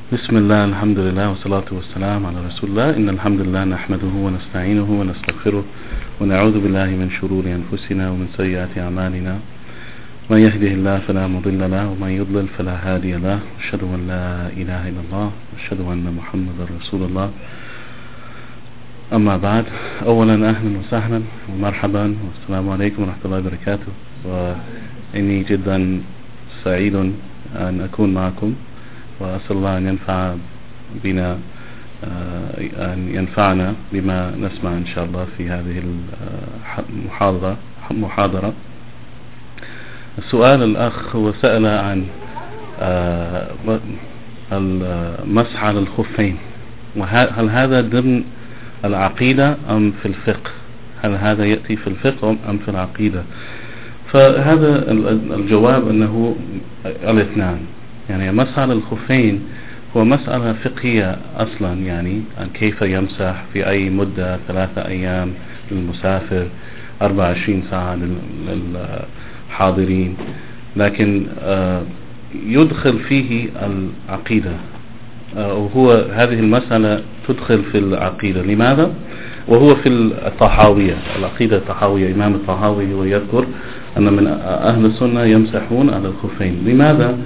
بسم الله الحمد لله والصلاة والسلام على رسول الله. إن الحمد لله نحمده ونستعينه ونستغفره ونعوذ بالله من شرور أنفسنا ومن سيئات أعمالنا. من يهده الله فلا مضل له ومن يضلل فلا هادي له. أشهد أن لا إله إلا الله وأشهد أن محمدا رسول الله. أما بعد، أولا أهلا وسهلا ومرحبا والسلام عليكم ورحمة الله وبركاته. وإني جدا سعيد أن أكون معكم، وأسأل الله أن ينفعنا بما نسمع إن شاء الله في هذه المحاضرة. السؤال الأخ هو سأل عن المسح على الخفين، وهل هذا ضمن العقيدة أم في الفقه؟ هل هذا يأتي في الفقه أم في العقيدة؟ فهذا الجواب أنه الاثنان. يعني المسح على الخفين هو مسألة فقهية أصلا، يعني كيف يمسح في أي مدة، 3 أيام للمسافر، 24 ساعة للحاضرين، لكن يدخل فيه العقيدة، وهو هذه المسألة تدخل في العقيدة. لماذا؟ وهو في الطحاوية، العقيدة الطحاوية. إمام الطحاوي ويذكر أن من أهل السنة يمسحون على الخفين. لماذا؟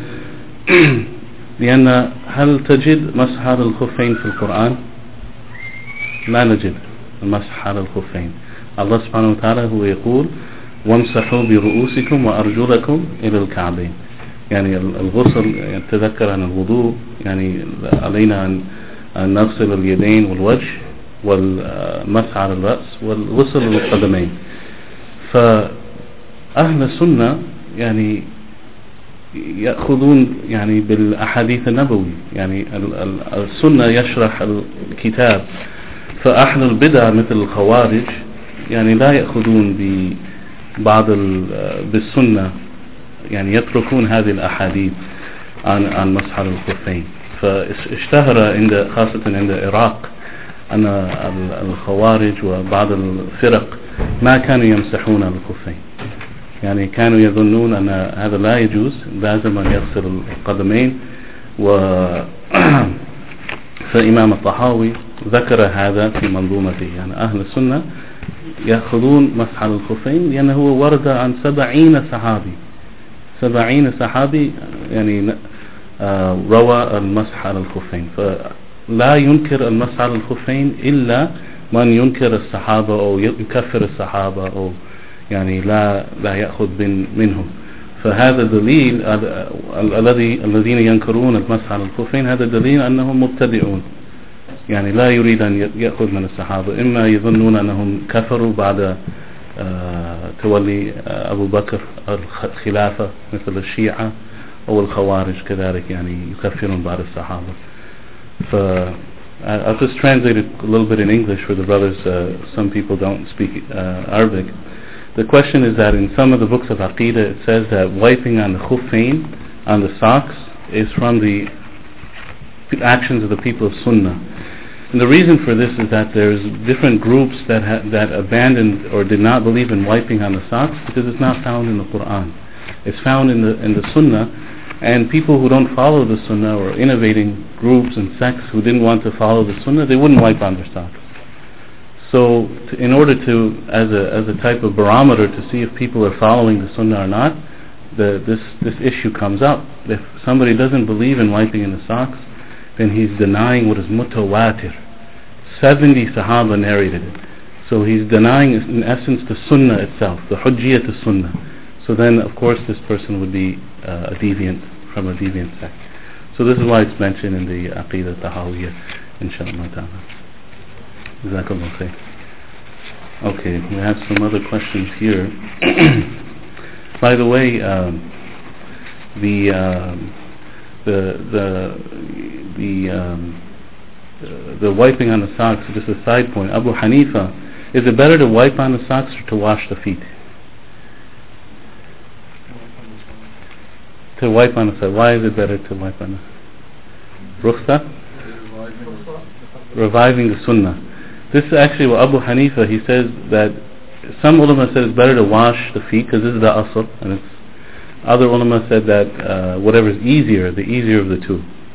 لأن هل تجد مسح على الخفين في القرآن؟ لا نجد المسح على الخفين. الله سبحانه وتعالى هو يقول وامسحوا برؤوسكم وأرجلكم إلى الكعبين. يعني الغسل، تذكر عن الوضوء، يعني علينا أن نغسل اليدين والوجه والمسح على الرأس والغسل للقدمين. فأهل السنة يعني يأخذون يعني بالأحاديث النبوي، يعني السنة يشرح الكتاب. فأهل البدع مثل الخوارج يعني لا يأخذون بالسنة، يعني يتركون هذه الأحاديث عن مسح على الخفين. فاشتهر خاصة عند العراق أن الخوارج وبعض الفرق ما كانوا يمسحون على الخفين، يعني كانوا يظنون أن هذا لا يجوز، لازم أن يغسل القدمين. فإمام الطحاوي ذكر هذا في منظومته. يعني أهل السنة يأخذون مسح على الخفين لأنه ورد عن 70 صحابي يعني روى المسح على الخفين. فلا ينكر المسح على الخفين إلا من ينكر الصحابة أو يكفر الصحابة، أو يعني لا يأخذ منهم. فهذا دليل الذين ينكرون المسح على الخفين، هذا دليل أنهم مبتدعون، يعني لا يريد أن يأخذ من الصحابة. إما يظنون أنهم كفروا بعد تولي أبو بكر الخلافة مثل الشيعة، أو الخوارج كذلك، يعني يكفرون بعض الصحابة. I'll just translate it a little bit in English for the brothers. Some people don't speak Arabic. The question is that in some of the books of Aqidah it says that wiping on the khuffain, on the socks, is from the actions of the people of Sunnah. And the reason for this is that there's different groups that abandoned or did not believe in wiping on the socks because it's not found in the Quran. It's found in the Sunnah, and people who don't follow the Sunnah, or innovating groups and sects who didn't want to follow the Sunnah, they wouldn't wipe on their socks. So in order to, as a type of barometer to see if people are following the Sunnah or not, this issue comes up. If somebody doesn't believe in wiping in the socks, then he's denying what is mutawatir. 70 Sahaba narrated it. So he's denying, in essence, the Sunnah itself, the Hujjiyat al-Sunnah. So then, of course, this person would be a deviant, from a deviant sect. So this is why it's mentioned in the Aqidah Tahawiyah, inshallah ta'ala. Jazakallah khair. Okay, we have some other questions here. By the way, the wiping on the socks, just a side point. Abu Hanifa, is it better to wipe on the socks or to wash the feet? To wipe on the socks. Why is it better to wipe on the Rukhsa? Reviving the Sunnah. This is actually what Abu Hanifa, he says that some ulama said it's better to wash the feet because this is the asl, and it's Other ulama said that whatever is easier, the easier of the two.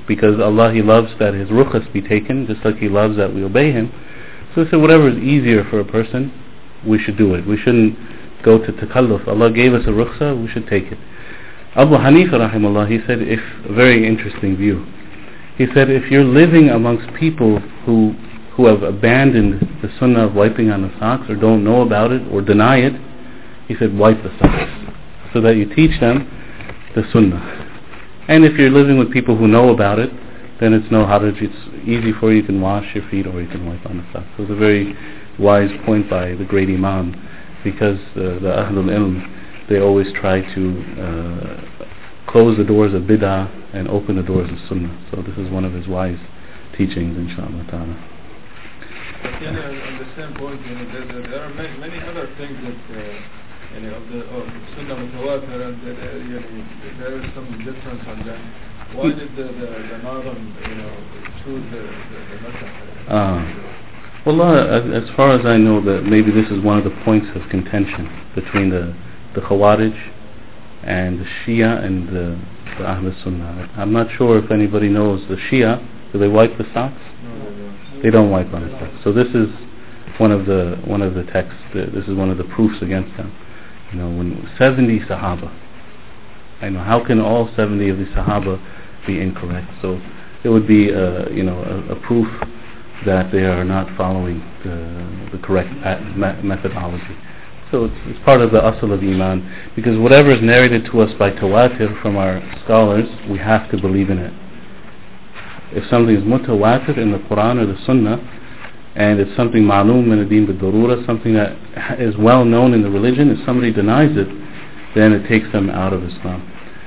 because Allah, He loves that His rukhas be taken, just like He loves that we obey Him. So they said whatever is easier for a person, we should do it. We shouldn't go to takalluf. Allah gave us a rukhsa, we should take it. Abu Hanifa rahimahullah, he said, if a very interesting view. He said, if you're living amongst people who have abandoned the sunnah of wiping on the socks, or don't know about it, or deny it, he said, wipe the socks, so that you teach them the sunnah. And if you're living with people who know about it, then it's no haraj, it's easy for you, you can wash your feet or you can wipe on the socks. So it's a very wise point by the great Imam, because the Ahlul Ilm, they always try to close the doors of bid'ah and open the doors of sunnah. So this is one of his wise teachings, inshaAllah ta'ala. On the same point, there are many other things that of the sunnah mutawatir, and there is some difference on them. Why did the Nadam choose the Masah? Well, as far as I know, that maybe this is one of the points of contention between the Khawarij and the Shia and the Ahl Sunnah. I'm not sure if anybody knows the Shia. Do they wipe the socks? No. They don't wipe on the socks. So this is one of the texts. This is one of the proofs against them. When 70 Sahaba, how can all 70 of the Sahaba be incorrect? So it would be a proof that they are not following the correct methodology. So it's part of the asl of Iman, because whatever is narrated to us by tawatir from our scholars, we have to believe in it. If something is mutawatir in the Quran or the Sunnah, and it's something ma'loom min ad-din bid-darura, something that is well known in the religion, if somebody denies it, then it takes them out of Islam.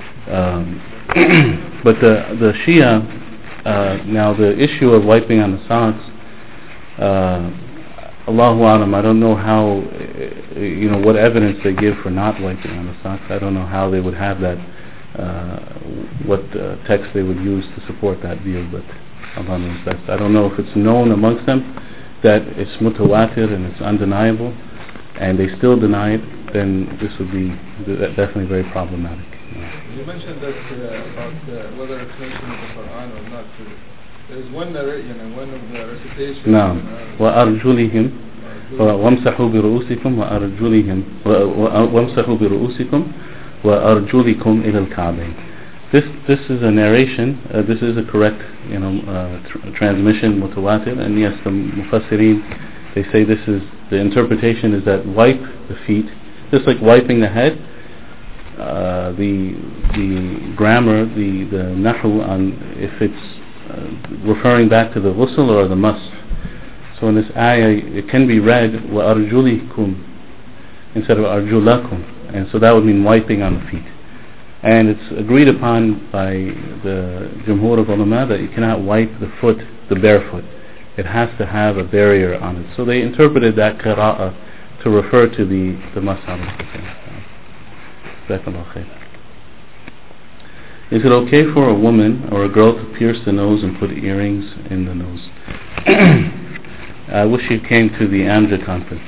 But the Shia, now the issue of wiping on the socks, Allahu Alam, I don't know how, what evidence they give for not wiping on the socks. I don't know how they would have that, what text they would use to support that view, but Allah knows best. I don't know if it's known amongst them that it's mutawatir and it's undeniable, and they still deny it, then this would be definitely very problematic. You mentioned that about whether it's mentioned in the Quran or not. There's one narration, one of the recitations. No. وأرجلهم وامسحوا برؤوسكم وأرجلهم وامسحوا برؤوسكم وأرجلكم إلى الكعبين. This is a narration. This is a correct, transmission, mutawatir. And yes, the mufassirin, they say this is the interpretation is that wipe the feet, just like wiping the head. The grammar, the nahu on if it's referring back to the ghusl or the mas. So in this ayah, it can be read wa arjulikum instead of arjulakum, and so that would mean wiping on the feet. And it's agreed upon by the Jumhur of ulama that you cannot wipe the foot, the bare foot. It has to have a barrier on it. So they interpreted that qira'ah to refer to the mas'ala. Is it okay for a woman or a girl to pierce the nose and put earrings in the nose? I wish you came to the AMJA conference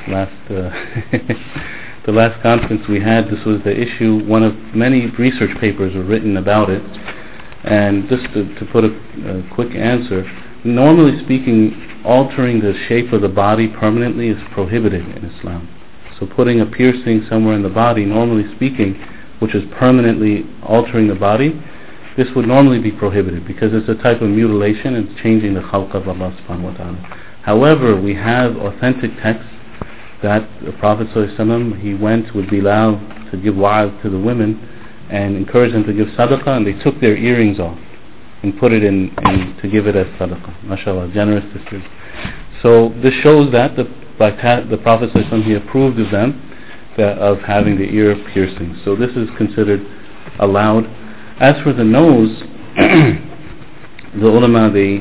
the last conference we had. This was the issue. One of many research papers were written about it, and just to put a quick answer, normally speaking, altering the shape of the body permanently is prohibited in Islam. So putting a piercing somewhere in the body, normally speaking, which is permanently altering the body, this would normally be prohibited because it's a type of mutilation and it's changing the khalq of Allah subhanahu wa ta'ala. However, we have authentic texts that the Prophet ﷺ, he went with Bilal to give wa'ad to the women and encouraged them to give sadaqah, and they took their earrings off and put it in to give it as sadaqah. MashaAllah, generous sisters. So this shows that the Prophet ﷺ, he approved of them, of having the ear piercing. So this is considered allowed. As for the nose, the ulama, they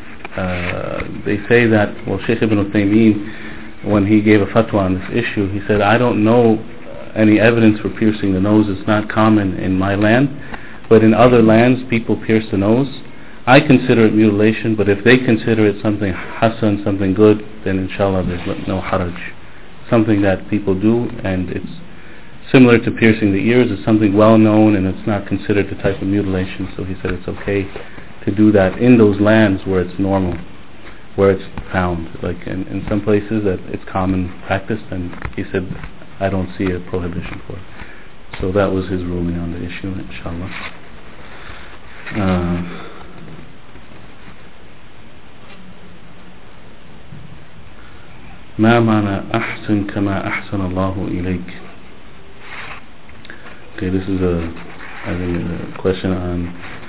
say that, Shaykh Ibn Uthaymeen, when he gave a fatwa on this issue, he said, I don't know any evidence for piercing the nose. It's not common in my land, but in other lands people pierce the nose. I consider it mutilation, but if they consider it something hasan, something good, then inshallah there's no haraj. Something that people do, and it's similar to piercing the ears. It's something well known and it's not considered a type of mutilation, so he said it's okay to do that in those lands where it's normal, where it's found. Like in some places that it's common practice, and he said, I don't see a prohibition for it. So that was his ruling on the issue, inshallah. ما معنى أحسن كما أحسن الله إليك. Okay, this is a question on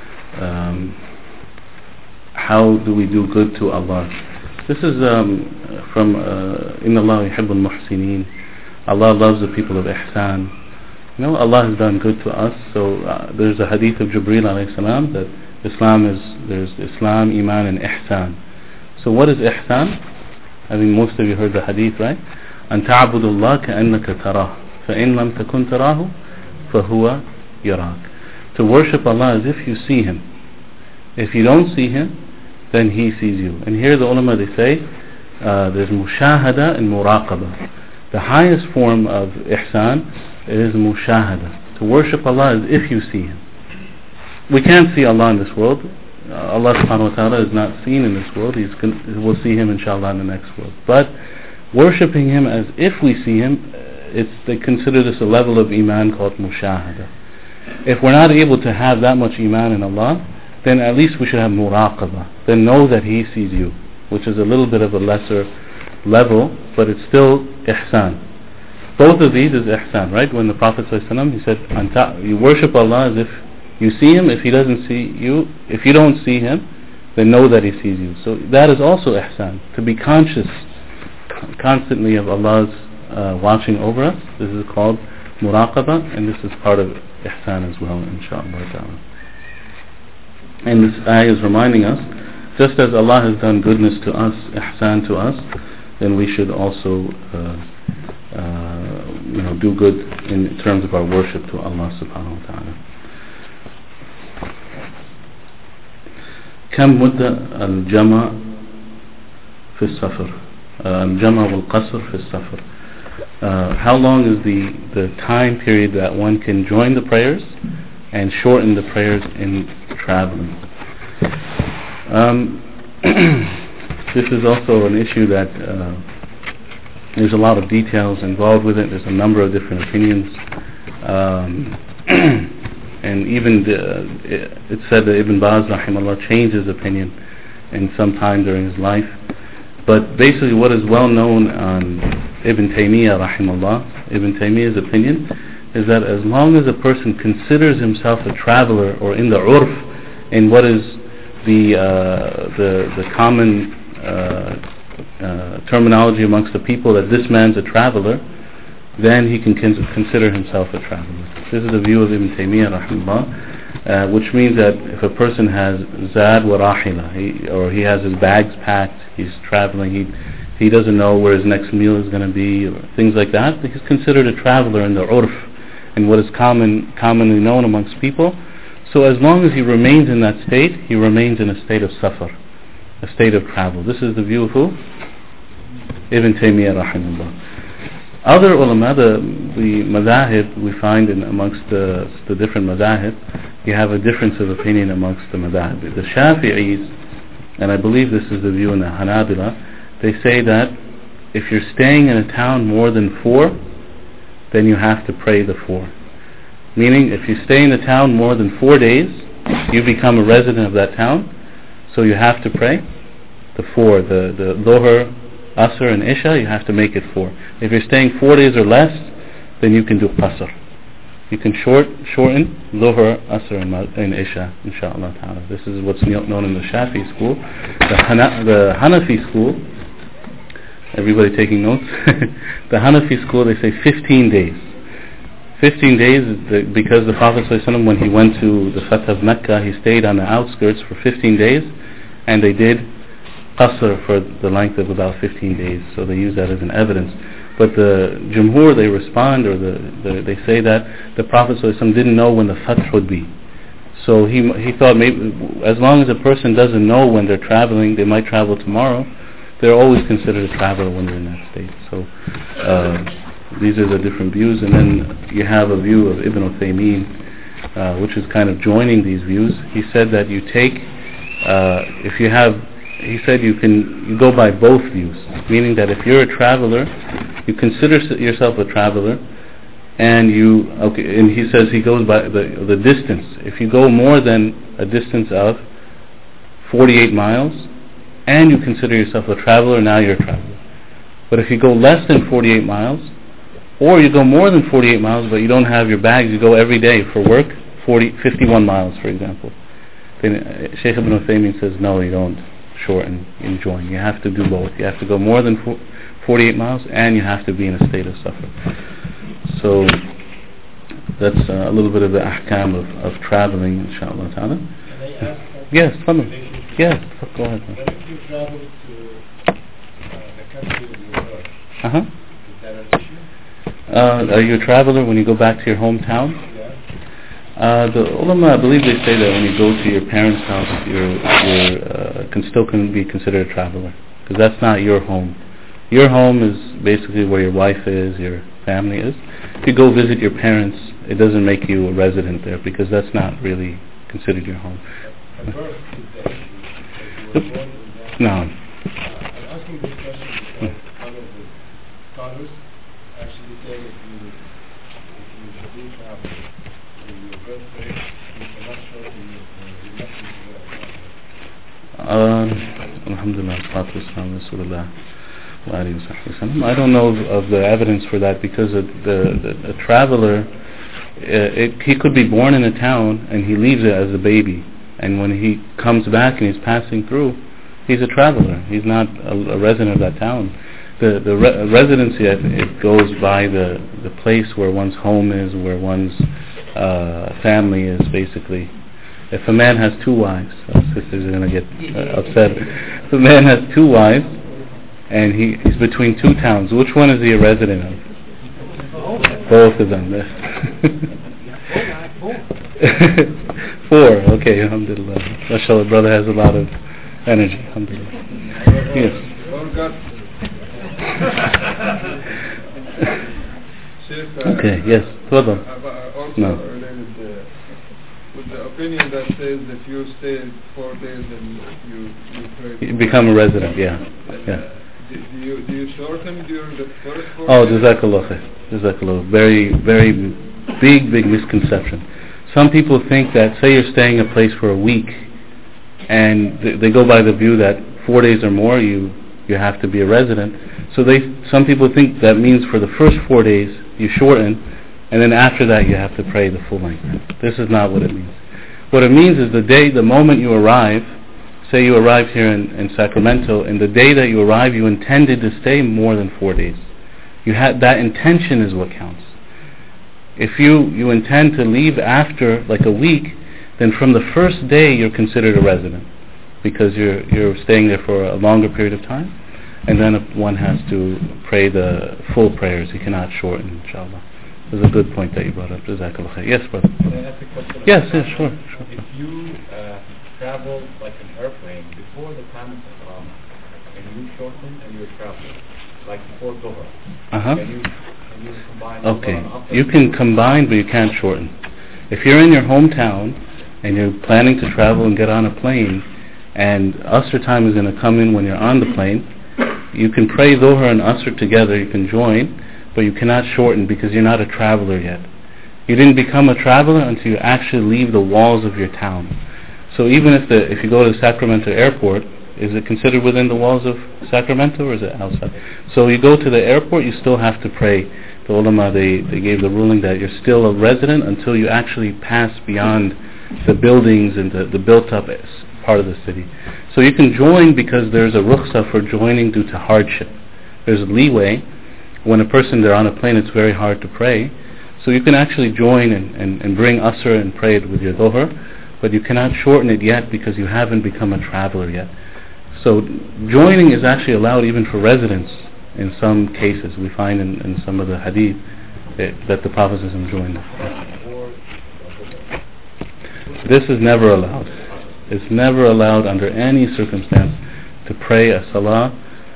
how do we do good to Allah. This is from Inna Allah yuhibbul muhsinin. Allah loves the people of ihsan. You know, Allah has done good to us. So there's a hadith of Jibreel alayhi salam that there's Islam, Iman and Ihsan. So what is Ihsan? I mean, most of you heard the hadith, right? أن تعبد الله كأنك تراه فإن لم تكن تراه فهو يراك. To worship Allah as if you see Him. If you don't see Him, then He sees you. And here the ulama, they say there's mushahada and muraqaba. The highest form of ihsan is mushahada, to worship Allah as if you see Him. We can't see Allah in this world. Allah subhanahu wa ta'ala is not seen in this world. We'll see Him inshallah in the next world. But worshipping Him as if we see Him, they consider this a level of iman called mushahada. If we're not able to have that much iman in Allah, then at least we should have muraqaba. Then know that He sees you, which is a little bit of a lesser level, but it's still ihsan. Both of these is ihsan, right? When the Prophet ﷺ, he said, you worship Allah as if you see Him. If He doesn't see you, if you don't see Him, then know that He sees you. So that is also ihsan, to be conscious constantly of Allah's watching over us. This is called muraqaba, and this is part of ihsan as well, inshaAllah ta'ala. And this ayah is reminding us, just as Allah has done goodness to us, ihsan to us, then we should also do good in terms of our worship to Allah subhanahu wa ta'ala. كم مدة الجمع في السفر الجمع والقصر في السفر. How long is the time period that one can join the prayers and shorten the prayers in traveling? This is also an issue that there's a lot of details involved with it. There's a number of different opinions, and even it's said that Ibn Baz rahimahullah changed his opinion in some time during his life. But basically what is well known on Ibn Taymiyyah rahimahullah, Ibn Taymiyyah's opinion is that as long as a person considers himself a traveler, or in the urf, in what is the common terminology amongst the people, that this man's a traveler, then he can consider himself a traveler. This is the view of Ibn Taymiyyah rahimahullah, which means that if a person has zad wa rahila, or he has his bags packed, he's traveling, he doesn't know where his next meal is going to be, or things like that, he's considered a traveler in the urf, and what is commonly known amongst people. So as long as he remains in that state, he remains in a state of safar, a state of travel. This is the view of who? Ibn Taymiyyah rahimahullah. Other ulama, the madahib, we find amongst the different madahib, you have a difference of opinion amongst the madahib. The Shafi'is, and I believe this is the view in the Hanabila, they say that if you're staying in a town more than 4, then you have to pray the 4. Meaning, if you stay in a town more than 4 days, you become a resident of that town, so you have to pray the 4. The Dhuhr, Asr and Isha, you have to make it 4. If you're staying 4 days or less, then you can do Qasr. You can shorten Dhuhr, Asr and Isha, inshaAllah ta'ala. This is what's known in the Shafi school. The Hanafi school, everybody taking notes? The Hanafi school, they say 15 days. 15 days because the Prophet ﷺ, when he went to the Fath of Mecca, he stayed on the outskirts for 15 days, and they did Qasr for the length of about 15 days. So they use that as an evidence. But the Jumhur, they respond, or they say that the Prophet ﷺ didn't know when the Fath would be. So he thought maybe as long as a person doesn't know when they're traveling, they might travel tomorrow, they're always considered a traveler when they're in that state. So these are the different views. And then you have a view of Ibn Uthaymeen, which is kind of joining these views. He said that you take if you have, he said you go by both views, meaning that if you're a traveler, you consider yourself a traveler, and and he says he goes by the distance. If you go more than a distance of 48 miles, and you consider yourself a traveler, now you're a traveler. But if you go less than 48 miles, or you go more than 48 miles, but you don't have your bags, you go every day for work, 51 miles, for example. Then Shaykh Ibn Uthaymeen says, no, you don't shorten in join. You have to do both. You have to go more than 48 miles, and you have to be in a state of safar. So that's a little bit of the ahkam of traveling, inshaAllah ta'ala. Can I ask? Yes, come on. Yes, go ahead. But if you travel to the country of your birth, Uh-huh. is that an issue? Are you a traveler when you go back to your hometown? Yeah. The ulama, I believe they say that when you go to your parents' house, you can still be considered a traveler, because that's not your home. Your home is basically where your wife is, your family is. If you go visit your parents, it doesn't make you a resident there, because that's not really considered your home. But birth is the issue, because you were born in that. No. I'm asking this question because one of the scholars actually say that if you do travel in your birthplace, you cannot shorten your Alhamdulillah, salatu wassalam, Rasulullah. I don't know of the evidence for that, because a traveler, he could be born in a town and he leaves it as a baby, and when he comes back and he's passing through, he's a traveler. He's not a resident of that town. The residency, it goes by the place where one's home is, where one's family is, basically. If a man has two wives, sisters are going to get upset. If a man has two wives and he's between two towns, which one is he a resident of? Both of them. Four. Okay, alhamdulillah. MashaAllah, brother has a lot of energy. Alhamdulillah. Yes. Okay, yes. Also No. related with the opinion that says that you stay 4 days and you pray. You become a resident, yeah. Do you shorten during the first 4 Oh, days? Jazakallah khair. Jazakallah. Very, very big misconception. Some people think that, say you're staying a place for a week, and they go by the view that 4 days or more you have to be a resident. So some people think that means for the first 4 days you shorten, and then after that you have to pray the full length. This is not what it means. What it means is the moment you arrive, say you arrived here in Sacramento, and the day that you arrive you intended to stay more than 4 days. That intention is what counts. If you intend to leave after like a week, then from the first day you're considered a resident, because you're staying there for a longer period of time, and then one has to pray the full prayers. You cannot shorten, inshallah. This is a good point that you brought up. Jazakallah khair. Yes, brother. Can I ask a question? Yes, sure. If you travel like an airplane before the time of Ihram, and you shorten and you're traveling, like before Dhuhr, can you combine? Okay, you can combine, but you can't shorten. If you're in your hometown and you're planning to travel and get on a plane, and Asr time is going to come in when you're on the plane, you can pray Dhuhr and Asr together, you can join, but you cannot shorten because you're not a traveler yet. You didn't become a traveler until you actually leave the walls of your town. So even if you go to the Sacramento airport, is it considered within the walls of Sacramento, or is it outside? So you go to the airport, you still have to pray. The ulama, they gave the ruling that you're still a resident until you actually pass beyond the buildings and the built up part of the city. So you can join because there's a rukhsah for joining due to hardship. There's a leeway. When a person, they're on a plane, it's very hard to pray. So you can actually join and bring Asr and pray it with your Dhuhr, but you cannot shorten it yet because you haven't become a traveler yet. So joining is actually allowed even for residents in some cases. We find in some of the hadith that the Prophet joined. This is never allowed. It's never allowed under any circumstance to pray a salah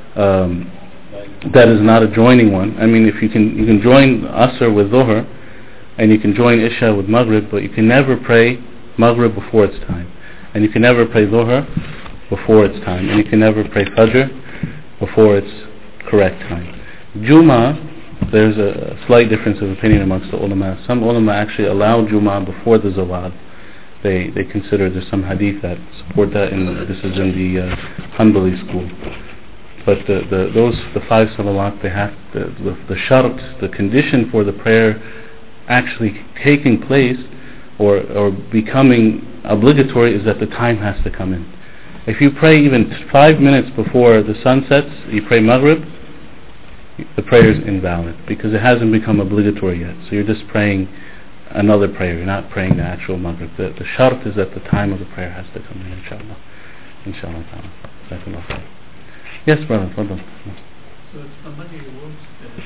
that is not a joining one. I mean, if you can join Asr with Dhuhr, and you can join Isha with Maghrib, but you can never pray Maghrib before its time. And you can never pray Dhuhr before its time, and you can never pray Fajr before its correct time. Jummah, there's a slight difference of opinion amongst the ulama. Some ulama actually allow Jummah before the Zawal. They consider there's some hadith that support that, and this is in the Hanbali school. But the 5 salawat, they have the shart, the condition for the prayer actually taking place or becoming obligatory is that the time has to come in. If you pray even 5 minutes before the sun sets, you pray Maghrib, the prayer is invalid because it hasn't become obligatory yet. So you're just praying another prayer, you're not praying the actual Maghrib. The shart is that the time of the prayer has to come in, inshallah. Inshallah ta'ala. Yes, brother, hold on. So if somebody works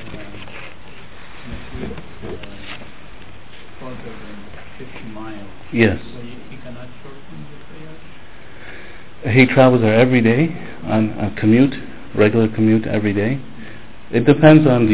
further than 50 miles, yes. so he cannot shorten the prayer? He travels there every day on a commute, regular commute every day. It depends on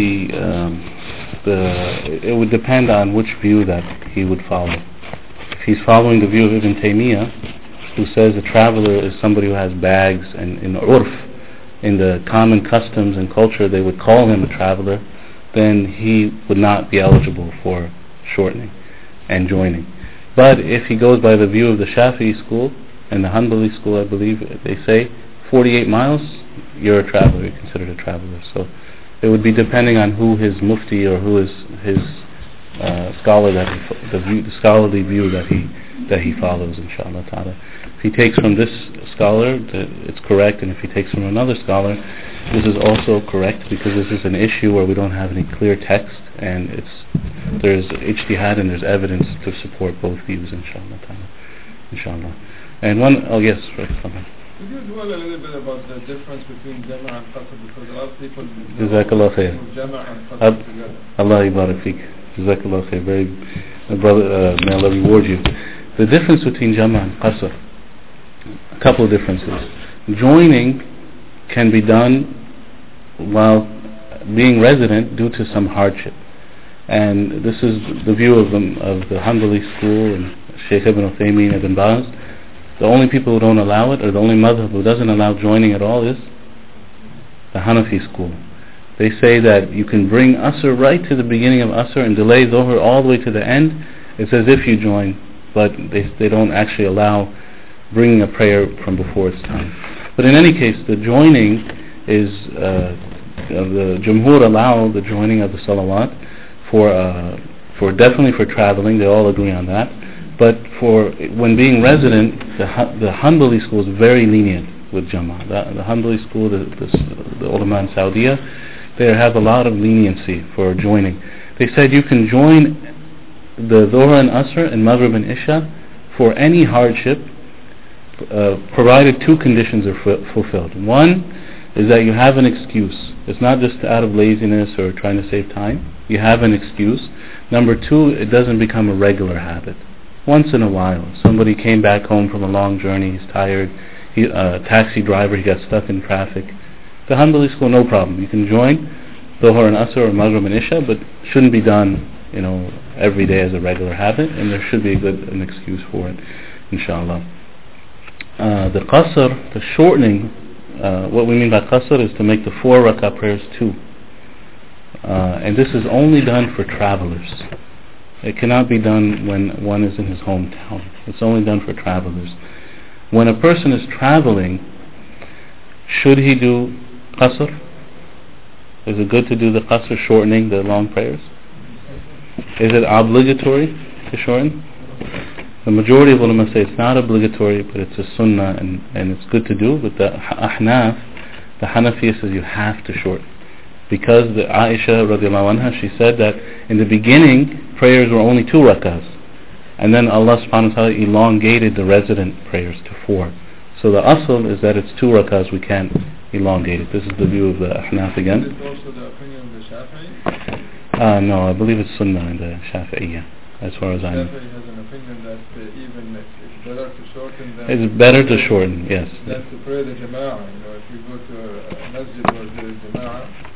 it would depend on which view that he would follow. If he's following the view of Ibn Taymiyyah, who says a traveler is somebody who has bags, and in urf, in the common customs and culture, they would call him a traveler, then he would not be eligible for shortening and joining. But if he goes by the view of the Shafi'i school and the Hanbali school, I believe they say 48 miles, you're a traveler, you're considered a traveler. So it would be depending on who his mufti or who is his scholar the scholarly view that he follows, inshallah ta'ala. If he takes from this scholar, it's correct, and if he takes from another scholar, this is also correct, because this is an issue where we don't have any clear text, and there's ijtihad and there's evidence to support both views, inshallah ta'ala. Inshallah. And yes, right. Could you dwell a little bit about the difference between Jama' and Qasr, because a lot of people Jazakallah khair. Jama' and Qasr together. Allah Ibarak Fik. Jazakallah khair. Brother, may Allah reward you. The difference between Jama' and Qasr, a couple of differences. Joining can be done while being resident due to some hardship. And this is the view of the Hanbali school and Shaykh Ibn Uthaymeen, Ibn Baz. The only people who don't allow it, or the only madhab who doesn't allow joining at all, is the Hanafi school. They say that you can bring Asr right to the beginning of Asr and delay Dhuhr all the way to the end. It's as if you join, but they don't actually allow bringing a prayer from before its time. But in any case, the joining is the Jumhur allow the joining of the salawat for definitely for traveling. They all agree on that. But for when being resident, the Hanbali school is very lenient with Jama'. The Hanbali school, the ulama in Saudi, they have a lot of leniency for joining. They said you can join the Dhuhr and Asr and Maghrib and Isha for any hardship, provided 2 conditions are fulfilled. One is that you have an excuse. It's not just out of laziness or trying to save time. You have an excuse. Number 2, it doesn't become a regular habit. Once in a while, somebody came back home from a long journey, he's tired, a taxi driver, he got stuck in traffic. The Hanbali school, no problem. You can join Dhuhr and Asr or Maghrib and Isha, but shouldn't be done, every day as a regular habit, and there should be an excuse for it, inshallah. The Qasr, the shortening, what we mean by Qasr is to make the 4 rak'ah prayers 2. And this is only done for travelers. It cannot be done when one is in his hometown. It's only done for travelers. When a person is traveling, should he do Qasr? Is it good to do the Qasr, shortening the long prayers? Is it obligatory to shorten? The majority of ulama say it's not obligatory, but it's a sunnah and it's good to do. But the Ahnaf, the Hanafi says you have to shorten. Because the Aisha radiallahu anha, she said that in the beginning prayers were only 2 rakahs, and then Allah subhanahu wa ta'ala elongated the resident prayers to 4. So the asl is that it's 2 rakahs, we can't elongate it. This is the view of the Ahnaf again. Is it also the opinion of the Shafi'i? No, I believe it's sunnah in the Shafi'iyya, as far as I know. Shafi'i has an opinion that even it's better to shorten than... It's better to shorten, yes. Than to pray the Jama'ah. If you go to a masjid where there is Jama'ah,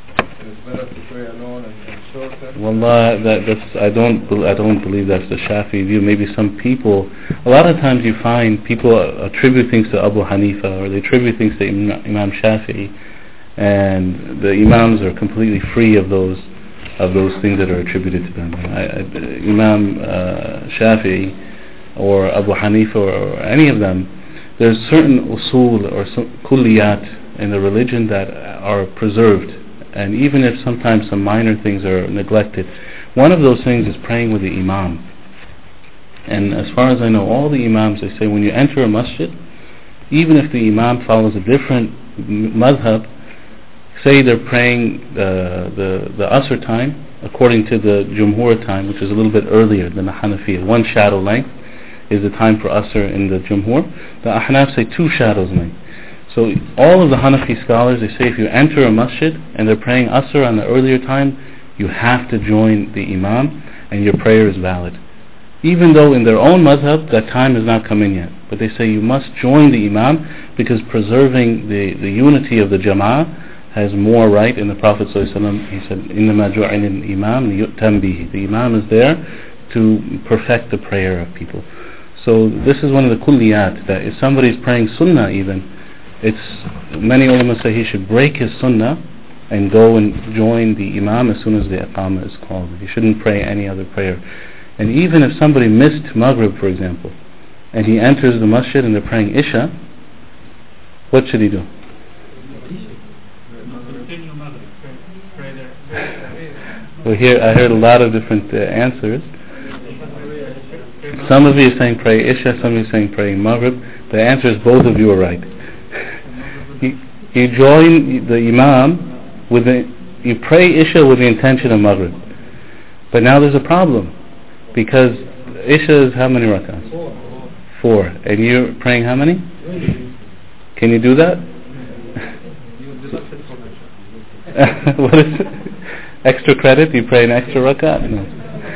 it's better to pray alone and shorter? Wallah, I don't believe that's the Shafi'i view. Maybe some people, a lot of times you find people attribute things to Abu Hanifa, or they attribute things to Imam Shafi'i, and the Imams are completely free of those things that are attributed to them. Imam Shafi'i or Abu Hanifa or any of them, there's certain usul or kulliyat in the religion that are preserved, and even if sometimes some minor things are neglected, one of those things is praying with the Imam. And as far as I know, all the Imams, they say when you enter a masjid, even if the Imam follows a different madhab, say they're praying the Asr time according to the Jumhur time, which is a little bit earlier than the Hanafiya. One shadow length is the time for Asr in the Jumhur. The Ahnaf say 2 shadows length. So all of the Hanafi scholars, they say if you enter a masjid and they're praying Asr on the earlier time, you have to join the Imam and your prayer is valid. Even though in their own madhab that time has not come in yet. But they say you must join the Imam because preserving the unity of the Jama'ah has more right. In the Prophet ﷺ, he said, إِنَّمَا جُعِلَ الْإِمَامِ لِيُؤْتَمْ بِهِ. The Imam is there to perfect the prayer of people. So this is one of the kulliyat, that if somebody is praying sunnah even, many ulama say he should break his sunnah and go and join the Imam as soon as the Iqamah is called. He shouldn't pray any other prayer. And even if somebody missed Maghrib, for example, and he enters the masjid and they're praying Isha, what should he do? Well, here I heard a lot of different answers. Some of you are saying pray Isha, some of you are saying pray Maghrib. The answer is both of you are right. You join the Imam you pray Isha with the intention of Maghrib. But now there's a problem, because Isha is how many rak'ahs? 4. And you're praying how many? Can you do that? What is it? Extra credit? You pray an extra rak'ah? No.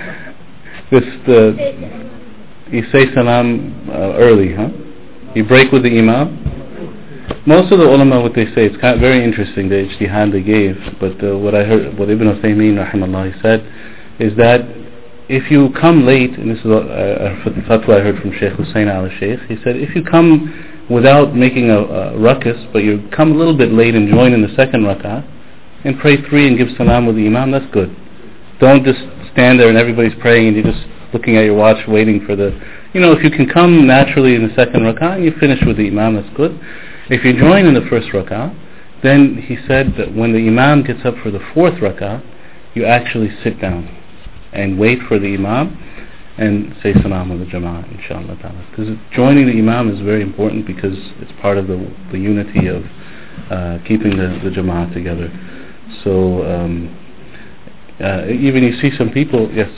You say salam early, huh? You break with the Imam. Most of the ulama, what they say, it's kind of very interesting, the ijtihad they gave, but what I heard, what Ibn Uthaymeen rahimahullah said, is that if you come late, and this is a fatwa I heard from Shaykh Hussain al-Shaykh, he said if you come without making a ruckus, but you come a little bit late and join in the second rak'ah, and pray 3 and give salam with the Imam, that's good. Don't just stand there and everybody's praying and you're just looking at your watch waiting for if you can come naturally in the second rak'ah and you finish with the Imam, that's good. If you join in the first rak'ah, then he said that when the Imam gets up for the 4th rak'ah, you actually sit down and wait for the Imam and say salam with the Jama'ah, inshallah ta'ala. Because joining the Imam is very important, because it's part of the unity of keeping the Jama'ah together. So even you see some people, yes.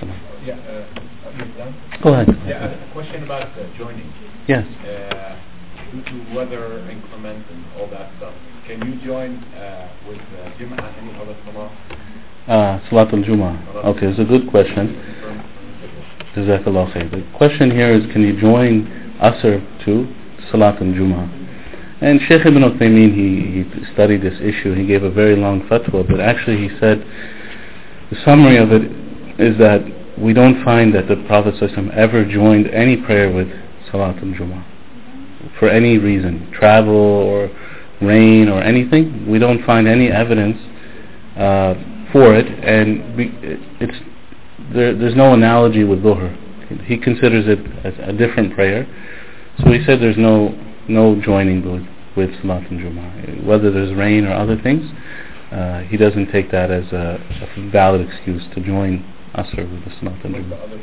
Go ahead. Yeah, a question about joining. Yes. Due to weather increment and all that stuff, can you join with Jum'ah any other salah? Salatul Jum'ah. Okay, it's a good question. Jazakallah khair. The question here is, can you join Asr to Salatul Jum'ah? And Shaykh Ibn Uthaymeen, he studied this issue. He gave a very long fatwa, but actually he said the summary of it is that we don't find that the Prophet ﷺ ever joined any prayer with Salatul Jum'ah for any reason, travel or rain or anything. We don't find any evidence for it, and there's no analogy with Dhuhr. He considers it as a different prayer, so he said there's no joining with Salatul Jum'ah. Whether there's rain or other things, he doesn't take that as a valid excuse to join Asr with the Salatul Jum'ah.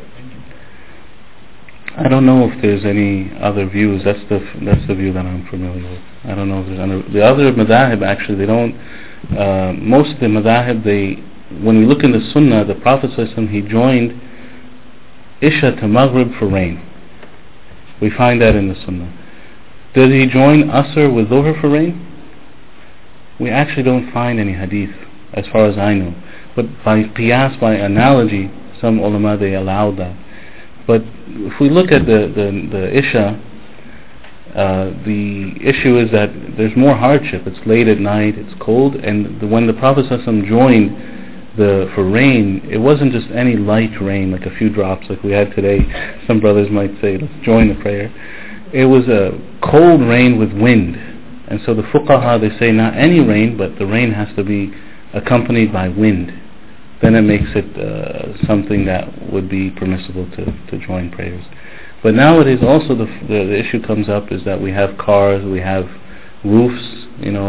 I don't know if there's any other views. That's the view that I'm familiar with. I don't know if there's the other madhahib. Actually, they don't. Most of the madhahib, when we look in the Sunnah, the Prophet ﷺ, he joined Isha to Maghrib for rain. We find that in the Sunnah. Did he join Asr with Dhuhr for rain? We actually don't find any hadith, as far as I know. But by qiyas, by analogy, some ulama, they allowed that. But if we look at the Isha, the issue is that there's more hardship. It's late at night, it's cold, and when the Prophet ﷺ joined for rain, it wasn't just any light rain, like a few drops like we had today. Some brothers might say, let's join the prayer. It was a cold rain with wind. And so the fuqaha, they say not any rain, but the rain has to be accompanied by wind. Then it makes it something that would be permissible to join prayers. But nowadays also the issue comes up is that we have cars, we have roofs,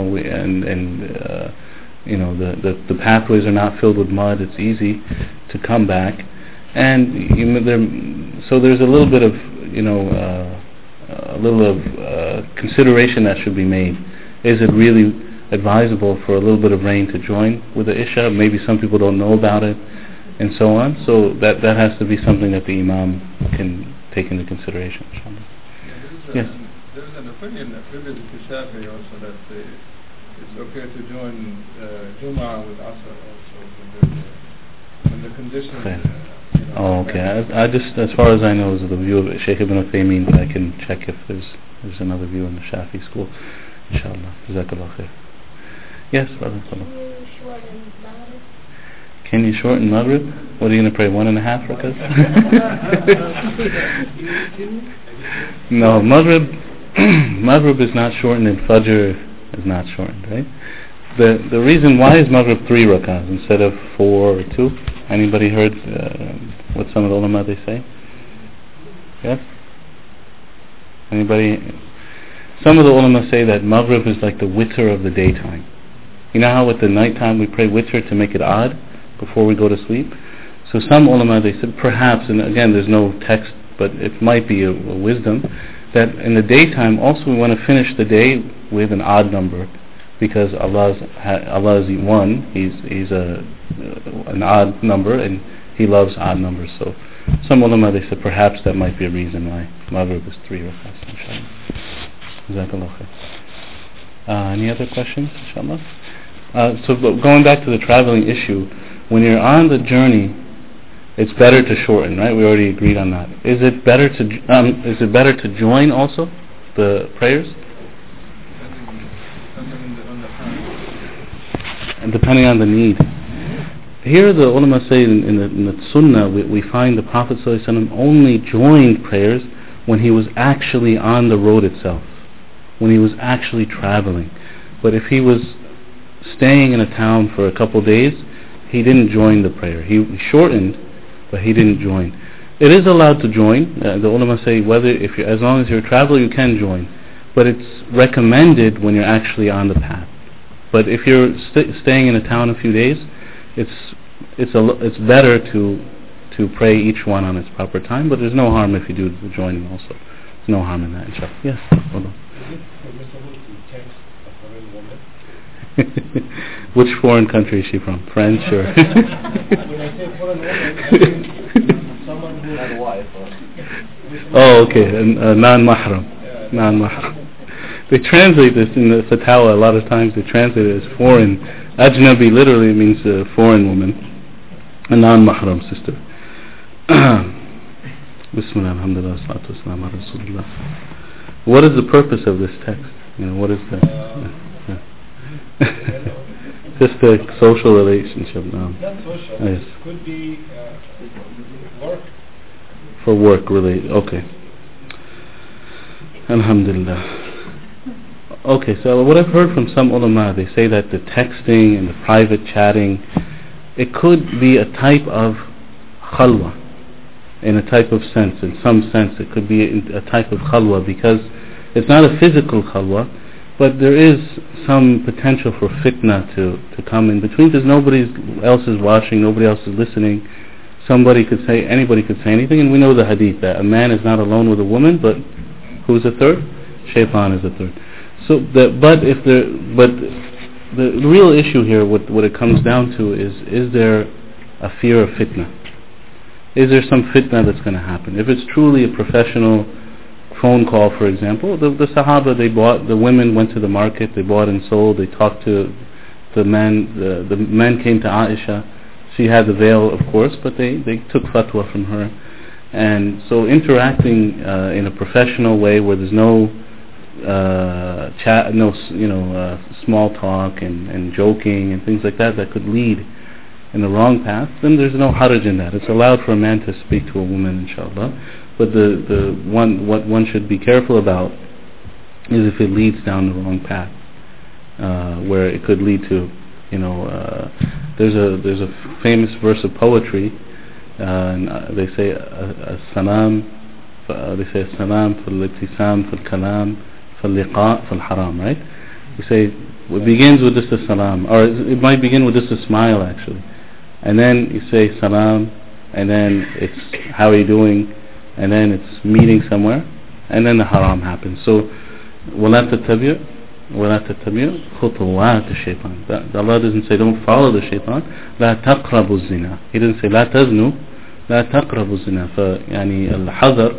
the pathways are not filled with mud. It's easy to come back, and so there's a little bit of consideration that should be made. Is it really advisable for a little bit of rain to join with the Isha? Maybe some people don't know about it, and so on. So that has to be something that the Imam can take into consideration. Yes. There's an opinion attributed to Shafi also that it's okay to join Jum'ah with Asr also when the conditions. Okay. I just, as far as I know, is the view of Shaykh Ibn Uthaymeen, but I can check if there's another view in the Shafi school. Inshallah. Jazakallah khair. Yes, brother. Can you shorten Maghrib? What are you going to pray? 1.5 rakahs? No, Maghrib is not shortened, and Fajr is not shortened, right? The reason why is Maghrib 3 rakahs instead of 4 or 2? Anybody heard what some of the ulama they say? Yes? Anybody? Some of the ulama say that Maghrib is like the witr of the daytime. You know how at the nighttime we pray witr to make it odd before we go to sleep? So some ulama, they said perhaps, and again there's no text, but it might be a wisdom, that in the daytime also we want to finish the day with an odd number, because Allah is one, He's an odd number, and He loves odd numbers. So some ulama, they said perhaps that might be a reason why Maghrib is 3 rakahs, inshallah. Jazakallah khair. Any other questions, inshallah? So going back to the traveling issue, when you're on the journey, it's better to shorten, right? We already agreed on that. Is it better to join also the prayers? And depending on the need. Here the ulama say in the Sunnah we find the Prophet ﷺ only joined prayers when he was actually on the road itself, when he was actually traveling. But if he was staying in a town for a couple days, he didn't join the prayer. He shortened, but he didn't join. It is allowed to join. The ulama say as long as you're a traveler, you can join, but it's recommended when you're actually on the path. But if you're staying in a town a few days, it's better to pray each one on its proper time. But there's no harm if you do the joining also. There's no harm in that, inshallah. Yes. Hold on. Is it permissible to text a foreign woman? Which foreign country is she from? French or? When I say foreign woman, I mean someone who has a wife. Oh, okay, non-mahram. Non-mahram. They translate this in the fatwa. A lot of times they translate it as foreign. Ajnabi literally means a foreign woman, a non-mahram sister. Bismillah, alhamdulillah, salatu wassalam ala rasulullah. What is the purpose of this text? What is the... Just a social relationship now. Not social. Yes. It could be work. For work related. Okay. Alhamdulillah. Okay, so what I've heard from some ulama, they say that the texting and the private chatting, it could be a type of khalwa, in a type of sense. In some sense, it could be a type of khalwa, because it's not a physical khalwa, but there is some potential for fitna to come in between, because nobody else is watching, nobody else is listening. Anybody could say anything, and we know the hadith that a man is not alone with a woman, but who's a third? Shaitan is a third. So, the real issue here, what it comes down to is there a fear of fitna? Is there some fitna that's going to happen? If it's truly a professional phone call, for example, the Sahaba, the women went to the market, they bought and sold, they talked to the men, the men came to Aisha. She had the veil, of course, but they took fatwa from her. And so interacting in a professional way where there's no small talk and joking and things like that could lead in the wrong path, then there's no haraj in that. It's allowed for a man to speak to a woman, inshallah. But what one should be careful about is if it leads down the wrong path, where it could lead to, there's a famous verse of poetry, and they say as-salam, fal ibtisam, fal kalam, fal liqa, fal haram, right? You say it begins with just a salam, or it might begin with just a smile actually, and then you say salam, and then it's how are you doing, and then it's meeting somewhere, and then the haram happens. So وَلَا تَتَّبِعْ خُطُوَاتِ الشَّيْطَانِ. Allah doesn't say don't follow the shaitan. لَا تَقْرَبُوا الزِّنَا. He doesn't say لَا تَزْنُوا, لَا تَقْرَبُوا الزِّنَا. فيعني الحذر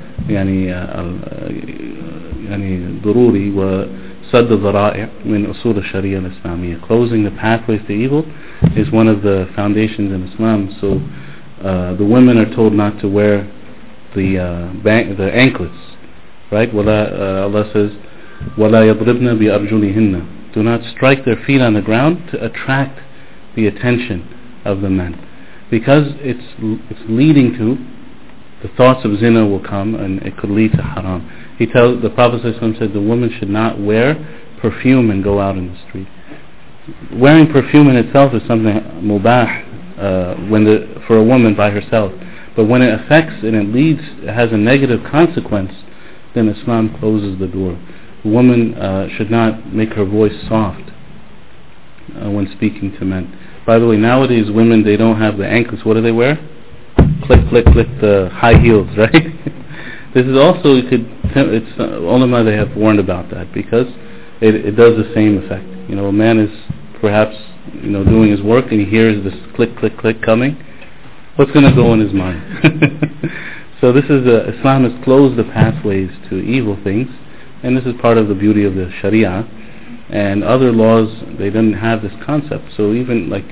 يعني ضروري وسد الذرائع من أصول الشريعة الإسلامية. Closing the pathways to evil is one of the foundations in Islam. So the women are told not to wear the anklets, right? Allah says وَلَا يَضْرِبْنَ بِأَرْجُلِهِنَّ. Do not strike their feet on the ground to attract the attention of the men, because it's leading to the thoughts of zina will come, and it could lead to haram. The Prophet ﷺ said the woman should not wear perfume and go out in the street. Wearing perfume in itself is something mubah for a woman by herself, but when it affects and it has a negative consequence, then Islam closes the door. A woman should not make her voice soft when speaking to men. By the way, nowadays women, they don't have the anklets. What do they wear? Click, click, click, the high heels, right? This is also, ulama, they have warned about that, because it does the same effect. A man is perhaps doing his work and he hears this click, click, click coming. What's going to go in his mind? So this is Islam has closed the pathways to evil things, and this is part of the beauty of the Sharia. And other laws, they didn't have this concept. So even like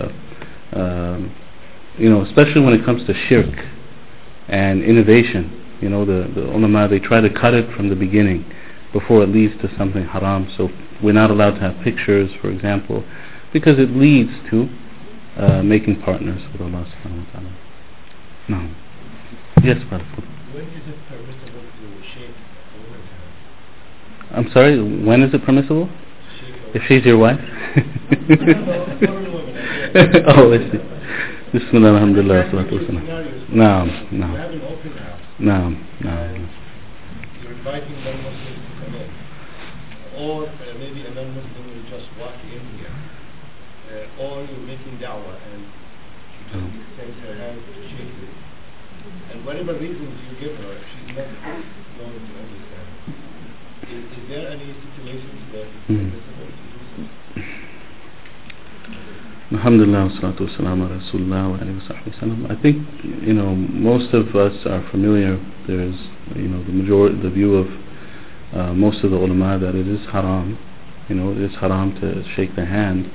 especially when it comes to shirk and innovation, the ulama, they try to cut it from the beginning before it leads to something haram. So we're not allowed to have pictures, for example, because it leads to making partners with Allah subhanahu wa ta'ala. No. Yes, brother. When is it permissible to shave a woman's hair? I'm sorry, when is it permissible? If she's your wife? Oh, I see. Bismillah, alhamdulillah, salatu wasalam. No. You have an open house. No. You're inviting non-Muslims to come in. Or maybe a non-Muslim will just walk in here. Or you're making da'wah and she just extends her hand to shake you. And whatever reasons you give her, she's not going to understand. Is there any situations where it's permissible to do so? Alhamdulillah, salatu wassalam ala rasulullah wa alayhi wa sallam. I think, most of us are familiar. There's, the view of most of the ulama that it is haram. It is haram to shake the hand.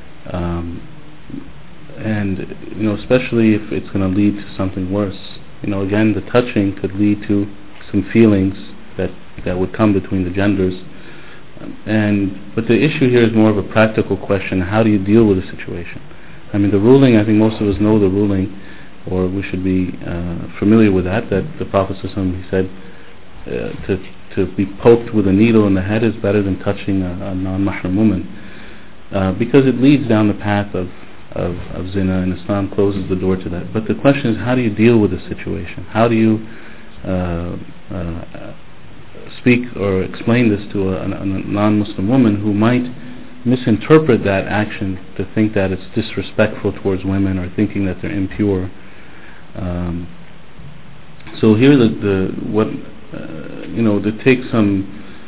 And, especially if it's going to lead to something worse. Again, the touching could lead to some feelings that would come between the genders. But the issue here is more of a practical question. How do you deal with the situation? I mean, the ruling, I think most of us know the ruling, or we should be familiar with that the Prophet ﷺ, he said to be poked with a needle in the head is better than touching a non-mahram woman, because it leads down the path of zina, and Islam closes the door to that. But the question is, how do you deal with the situation? How do you speak or explain this to a non-Muslim woman who might misinterpret that action to think that it's disrespectful towards women, or thinking that they're impure? So here to take some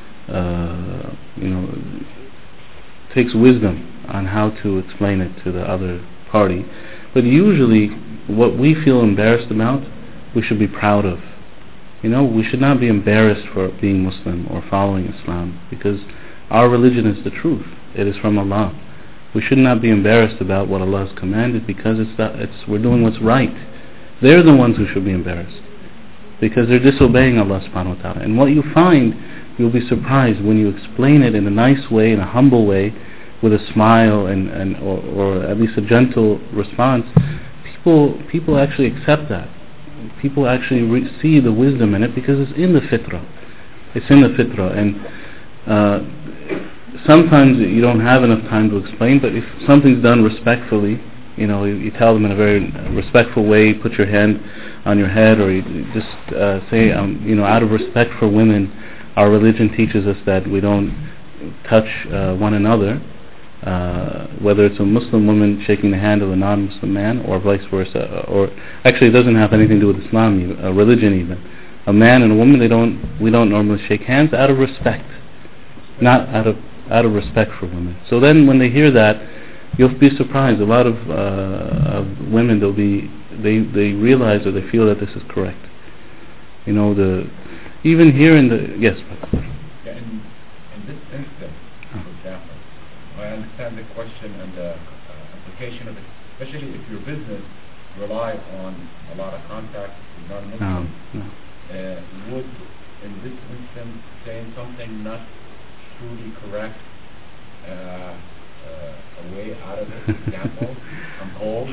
takes wisdom on how to explain it to the other party. But usually what we feel embarrassed about, we should be proud of. We should not be embarrassed for being Muslim or following Islam, because our religion is the truth. It is from Allah. We should not be embarrassed about what Allah has commanded, because we're doing what's right. They're the ones who should be embarrassed, because they're disobeying Allah subhanahu wa ta'ala. And what you find you'll be surprised when you explain it in a nice way, in a humble way, with a smile or at least a gentle response. People actually accept that. People actually see the wisdom in it because it's in the fitrah. It's in the fitrah, and sometimes you don't have enough time to explain. But if something's done respectfully, you tell them in a very respectful way. Put your hand on your head, or you just say, out of respect for women, our religion teaches us that we don't touch one another. Whether it's a Muslim woman shaking the hand of a non-Muslim man, or vice versa, or actually it doesn't have anything to do with Islam, religion even. A man and a woman, we don't normally shake hands out of respect, not out of respect for women. So then, when they hear that, you'll be surprised. A lot of women, they realize or they feel that this is correct. Even here in the yes. Yeah, in this instance, for example, I understand the question and the application of it, especially if your business relies on a lot of contact with non-Muslims. No. Would, in this instance, saying something not truly correct, a way out of it? Example, I'm cold.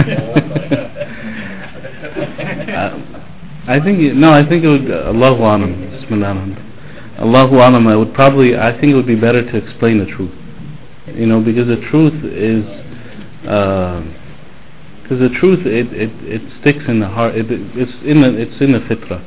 I think it would. Allahu Alam. Bismillah. Allahu Alam. I think it would be better to explain the truth. Because the truth is, it sticks in the heart. It's in the fitrah.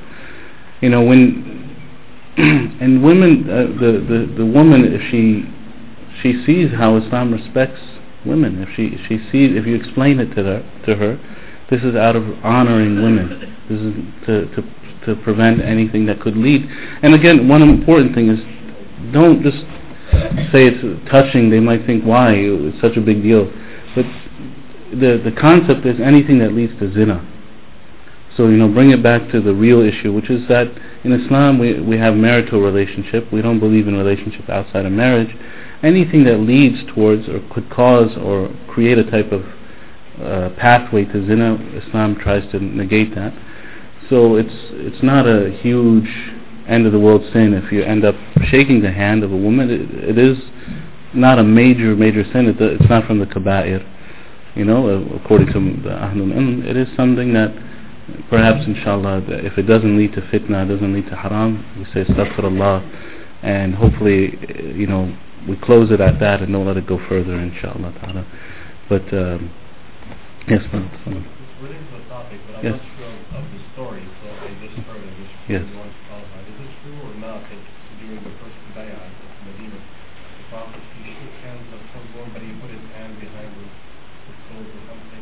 And women, the woman, if she sees how Islam respects women, if you explain it to her, this is out of honoring women. This is to prevent anything that could lead. And again, one important thing is, don't just say it's touching. They might think, why? It's such a big deal. But the concept is anything that leads to zina. So bring it back to the real issue, which is that in Islam we have marital relationship. We don't believe in relationship outside of marriage. Anything that leads towards or could cause or create a type of pathway to zina, Islam tries to negate that. So it's not a huge end of the world sin if you end up shaking the hand of a woman. It is not a major sin. It's not from the kaba'ir. According to the Ahlul Ilm, it is something that perhaps, inshallah, if it doesn't lead to fitna, it doesn't lead to haram, we say astaghfirullah, and hopefully, we close it at that and don't let it go further, inshallah ta'ala. But yes, relating to the topic, but I'm yes. not sure of the story, so I just heard it. Yes. You want to qualify. Is it true or not that during the first bay'ah of Medina, the Prophet shook hands of some woman, but he put his hand behind his clothes or something?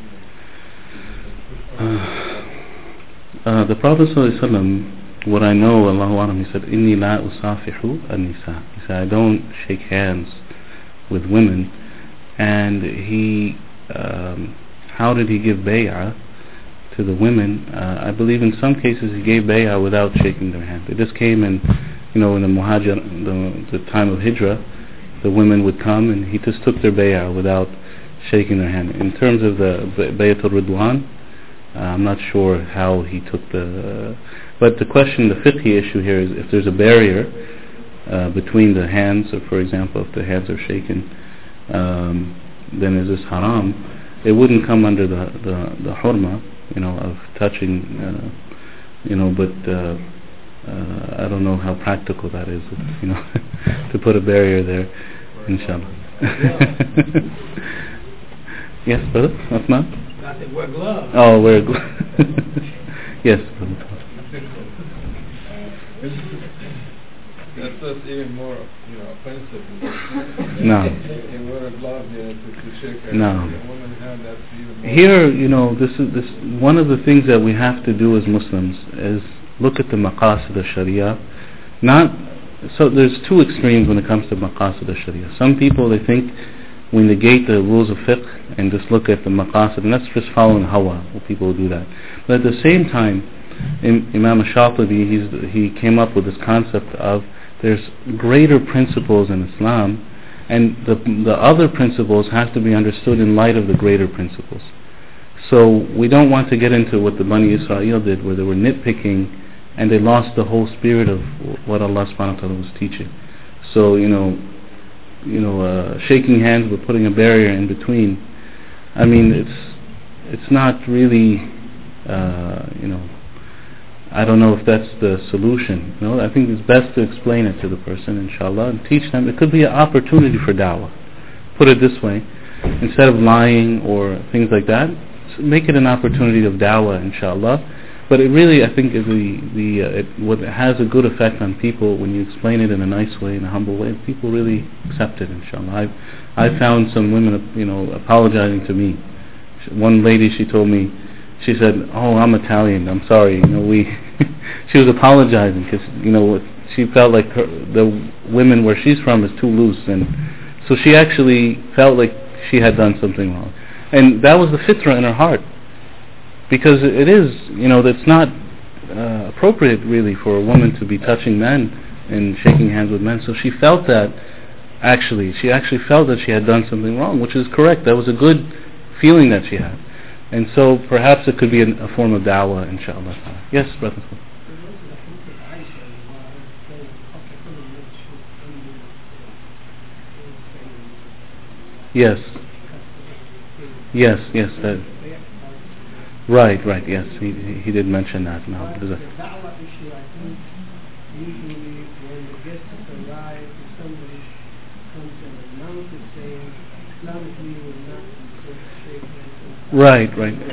The Prophet ﷺ, what I know, Allahu Alam, he said, "Inni la usafihu an-nisa." He said, I don't shake hands with women. And he, how did he give bay'ah to the women? I believe in some cases he gave bay'ah without shaking their hand. It just came in, in the muhajir, the time of hijrah, the women would come and he just took their bay'ah without shaking their hand. In terms of the Bayatul Ridwan, I'm not sure how he took but the question, the fiqhi issue here is if there's a barrier between the hands, or for example, if the hands are shaken, then is this haram? It wouldn't come under the hurma, of touching, but I don't know how practical that is, to put a barrier there, inshallah. Yes, brother? Uthman? I said, wear gloves. Oh, wear gloves. Yes, brother. That's even more, offensive. No. You wear a glove to shake a woman's hand. That's even more. Here, this one of the things that we have to do as Muslims is look at the maqasid al-sharia. So there's two extremes when it comes to maqasid al-sharia. Some people, they think we negate the rules of fiqh and just look at the maqasid, and that's just following hawa. People do that. But at the same time, Imam Shatibi, he came up with this concept of there's greater principles in Islam, and the other principles have to be understood in light of the greater principles. So we don't want to get into what the Bani Israel did, where they were nitpicking and they lost the whole spirit of what Allah subhanahu wa ta'ala was teaching. So shaking hands but putting a barrier in between, I mean, it's not really I don't know if that's the solution. I think it's best to explain it to the person, inshallah, and teach them. It could be an opportunity for da'wah. Put it this way, instead of lying or things like that, make it an opportunity of da'wah, inshallah. But it really, I think, what has a good effect on people when you explain it in a nice way, in a humble way. People really accept it, inshallah. I found some women, apologizing to me. One lady, she told me, she said, "Oh, I'm Italian. I'm sorry." She was apologizing because she felt like the women where she's from is too loose, and so she actually felt like she had done something wrong, and that was the fitrah in her heart, because it is, that's not appropriate really for a woman to be touching men and shaking hands with men. So she felt that she actually felt that she had done something wrong, which is correct. That was a good feeling that she had. And so perhaps it could be a form of da'wah, inshallah. Yes, brother. Yes. That. Right. Yes, he did mention that. Now, the da'wah issue, I think, usually when the guests arrive, if somebody comes and announces saying, Islamically will not be shake hands. Right.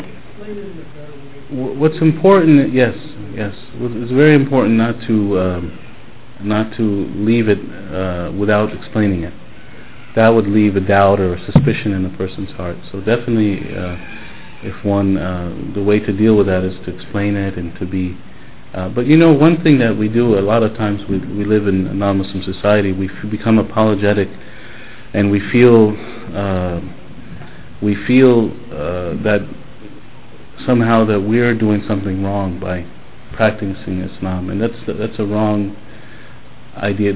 What's important, yes, it's very important not to leave it without explaining it. That would leave a doubt or a suspicion in a person's heart. So definitely, the way to deal with that is to explain it and to be. But one thing that we do a lot of times, we live in a non-Muslim society. We become apologetic, and we feel that somehow that we're doing something wrong by practicing Islam, and that's a wrong idea.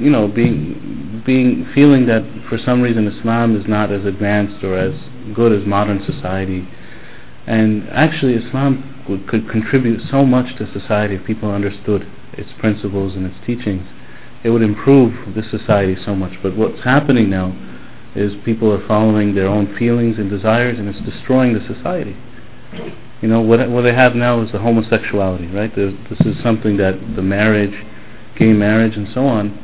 Feeling that for some reason Islam is not as advanced or as good as modern society, and actually Islam could contribute so much to society if people understood its principles and its teachings. It would improve this society so much. But what's happening now is people are following their own feelings and desires, and it's destroying the society. What they have now is the homosexuality, right? This is something that the marriage, gay marriage, and so on.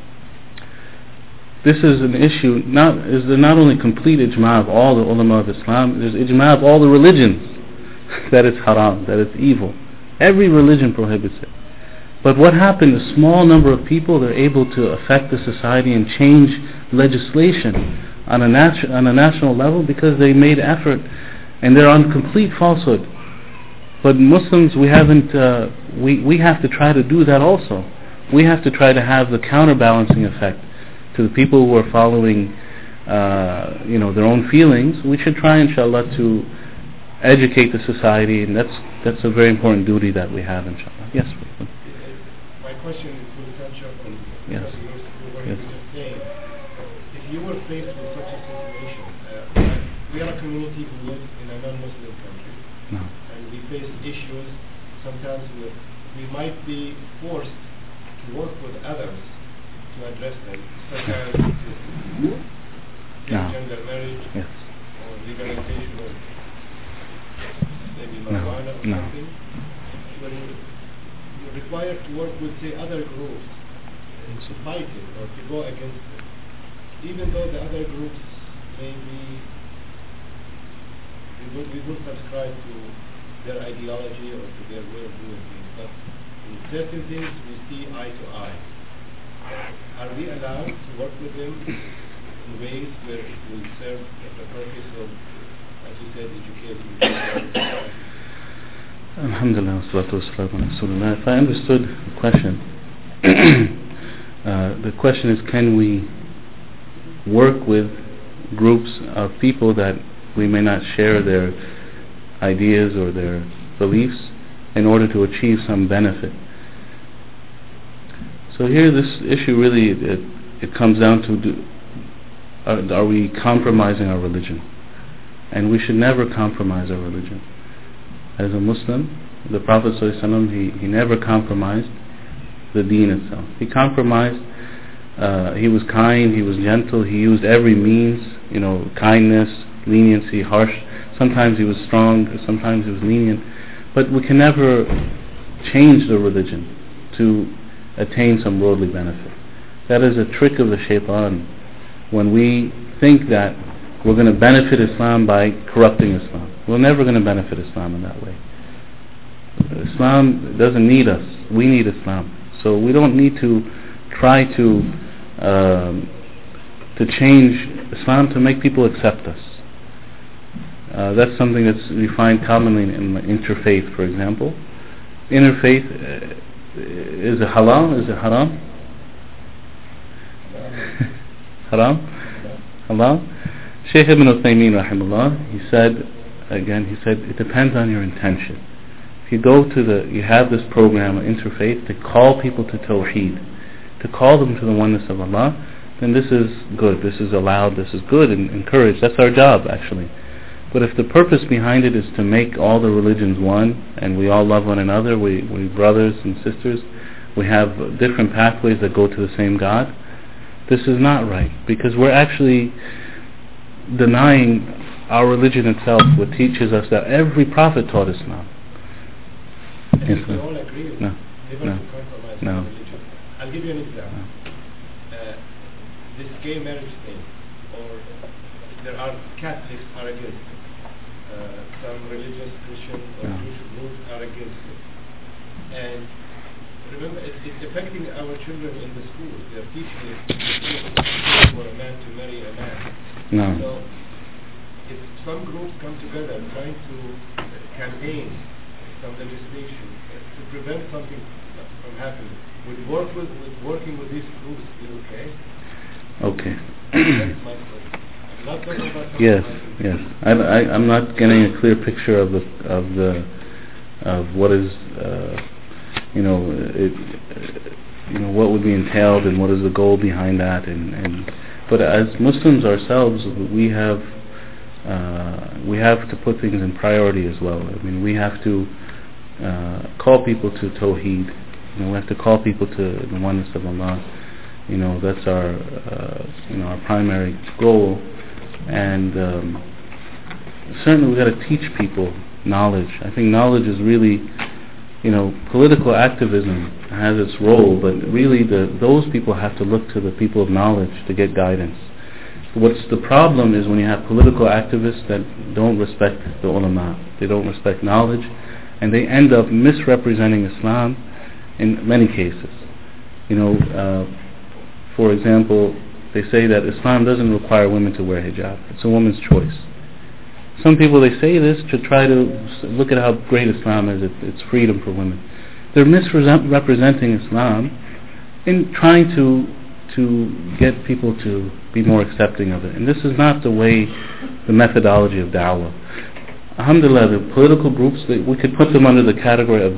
This is an issue. Not only complete ijma' of all the ulama of Islam, there's ijma' of all the religions that it's haram, that it's evil. Every religion prohibits it. But what happened? A small number of people, they're able to affect the society and change legislation on a national level because they made effort, and they're on complete falsehood. But Muslims, we have to try to do that also. We have to try to have the counterbalancing effect to the people who are following, their own feelings. We should try, inshallah, to educate the society, and that's a very important duty that we have, inshallah. Yes. My question will touch up on what Yes. you were Yes. just saying. If you were faced with such a situation, we are a community who live in a non-Muslim country, No. and we face issues sometimes we might be forced to work with others to address them, such as gender marriage, Yes. or legalization of maybe No. marijuana or No. something. When you're required to work with, say, other groups to fight it or to go against it, even though the other groups maybe we would subscribe to their ideology or to their way of doing things, but in certain things we see eye to eye. Are we allowed to work with them in ways where it will serve the purpose of, as you said, educating people? Alhamdulillah, wassalatu wassalamu ala Rasulillah. If I understood the question, the question is, can we work with groups of people that we may not share their ideas or their beliefs in order to achieve some benefit? So here this issue really, it comes down to, are we compromising our religion? And we should never compromise our religion. As a Muslim, The Prophet ﷺ, he never compromised the deen itself. He compromised, he was kind, he was gentle, he used every means, kindness, leniency, harsh. Sometimes he was strong, sometimes he was lenient. But we can never change the religion to attain some worldly benefit. That is a trick of the shaitan, when we think that we're going to benefit Islam by corrupting Islam. We're never going to benefit Islam in that way. Islam doesn't need us. We need Islam. So we don't need to try to change Islam to make people accept us. That's something that we find commonly in interfaith, for example. Interfaith, is it halal? Is it haram? Haram? Halal? Shaykh Ibn Uthaymeen rahimahullah, he said, it depends on your intention. If you you have this program, interfaith, to call people to Tawheed, to call them to the oneness of Allah, then this is good, this is allowed, this is good and encouraged. That's our job, actually. But if the purpose behind it is to make all the religions one, and we all love one another, we brothers and sisters, we have different pathways that go to the same God, this is not right, because we're actually denying our religion itself, which teaches us that every prophet taught Islam. And we all agree with never to compromise religion. I'll give you an example. This gay marriage thing, or there are Catholics are against it. Some religious Christian or Jewish groups are against it. And remember, it's affecting our children in the schools. They're teaching it for a man to marry a man. So if some groups come together trying to campaign some legislation to prevent something from happening, would working with these groups be okay? Okay. That's my question. I'm not talking about yes. I'm not getting a clear picture of what is what would be entailed and what is the goal behind that, but as Muslims ourselves, we have to put things in priority as well. I mean, we have to call people to Tawheed. We have to call people to the oneness of Allah. That's our our primary goal. And certainly we got to teach people knowledge. I think knowledge is really, political activism has its role, but really those people have to look to the people of knowledge to get guidance. What's the problem is when you have political activists that don't respect the ulama, they don't respect knowledge, and they end up misrepresenting Islam in many cases. For example, they say that Islam doesn't require women to wear hijab. It's a woman's choice. Some people, they say this to try to look at how great Islam is. It's freedom for women. They're misrepresenting Islam in trying to get people to be more accepting of it. And this is not the methodology of da'wah. Alhamdulillah, the political groups, we could put them under the category of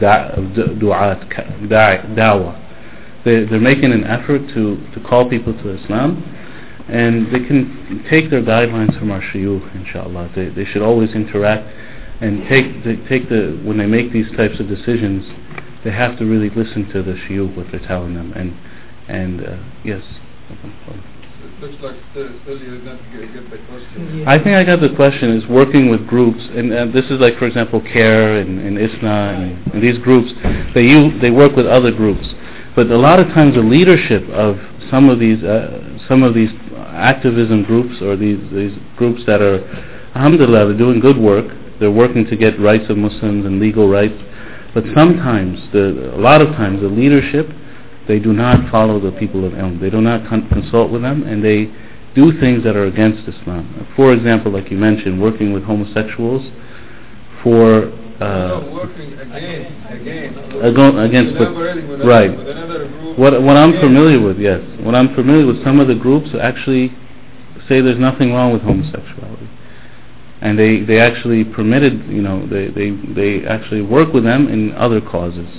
da'wah. They're making an effort to call people to Islam, and they can take their guidelines from our shuyukh, inshallah. They should always interact and when they make these types of decisions, they have to really listen to the shuyukh, what they're telling them. And yes. Looks like still you didn't get the question. I think I got the question. Is working with groups, and this is like, for example, CARE and ISNA and these groups. They work with other groups. But a lot of times the leadership of some of these activism groups, or these groups that are, alhamdulillah, they're doing good work. They're working to get rights of Muslims and legal rights. But sometimes, a lot of times, the leadership, they do not follow the people of ilm. They do not consult with them, and they do things that are against Islam. For example, like you mentioned, working with homosexuals for working against right. What I'm familiar with, yes. What I'm familiar with, some of the groups actually say there's nothing wrong with homosexuality, and they actually permitted, they actually work with them in other causes,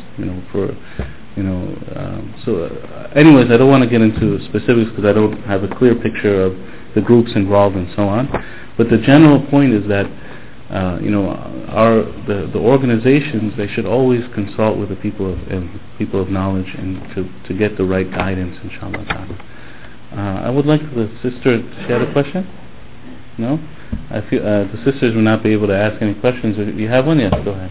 anyways, I don't want to get into specifics because I don't have a clear picture of the groups involved and so on. But the general point is that the organizations, they should always consult with the people of knowledge and to get the right guidance, inshallah ta'ala. I would like the sister, she had a question? No? I feel the sisters will not be able to ask any questions. If you have one, yes, go ahead.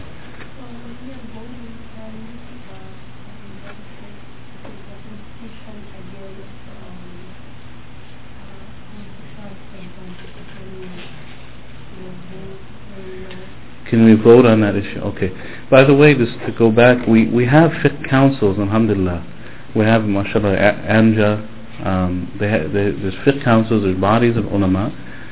Can we vote on that issue? Okay. By the way, just to go back, we have fiqh councils, alhamdulillah. We have, mashallah, AMJA. There's fiqh councils, there's bodies of ulama.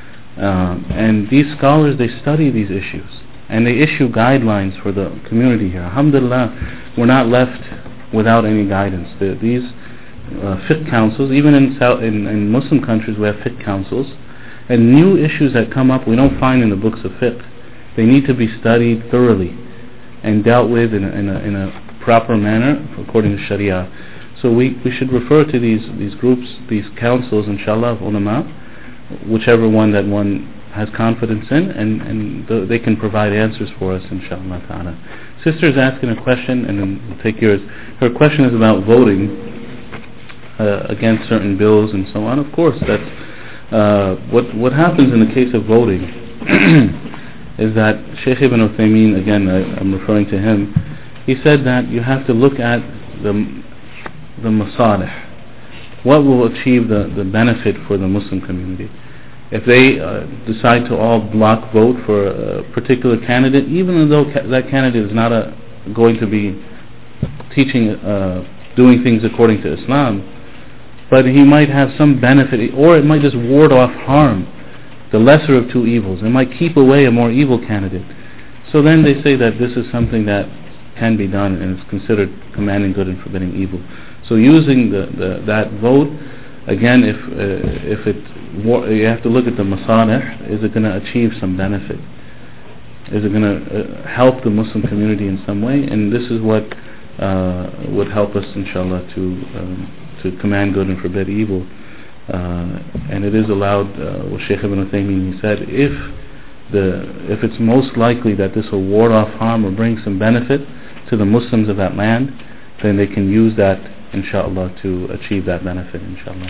And these scholars, they study these issues. And they issue guidelines for the community here. Alhamdulillah, we're not left without any guidance. These fiqh councils, even in Muslim countries, we have fiqh councils. And new issues that come up, we don't find in the books of fiqh. They need to be studied thoroughly and dealt with in a proper manner according to Sharia. So we should refer to these groups, these councils, inshallah, of ulama, whichever one that one has confidence in, and they can provide answers for us, inshallah ta'ala. Sister is asking a question, and then we'll take yours. Her question is about voting against certain bills and so on. Of course, that's what happens in the case of voting. Is that Shaykh Ibn Uthaymeen, again I'm referring to him, he said that you have to look at the masalih, what will achieve the benefit for the Muslim community. If they decide to all block vote for a particular candidate, even though that candidate is not going to be teaching, doing things according to Islam, but he might have some benefit, or it might just ward off harm, the lesser of two evils. It might keep away a more evil candidate. So then they say that this is something that can be done and is considered commanding good and forbidding evil. So using that vote, again, you have to look at the masalih. Is it going to achieve some benefit? Is it going to help the Muslim community in some way? And this is what would help us, inshallah, to command good and forbid evil. And it is allowed, what Shaykh Ibn Uthaymeen, he said, if it's most likely that this will ward off harm or bring some benefit to the Muslims of that land, then they can use that, inshallah, to achieve that benefit, inshallah.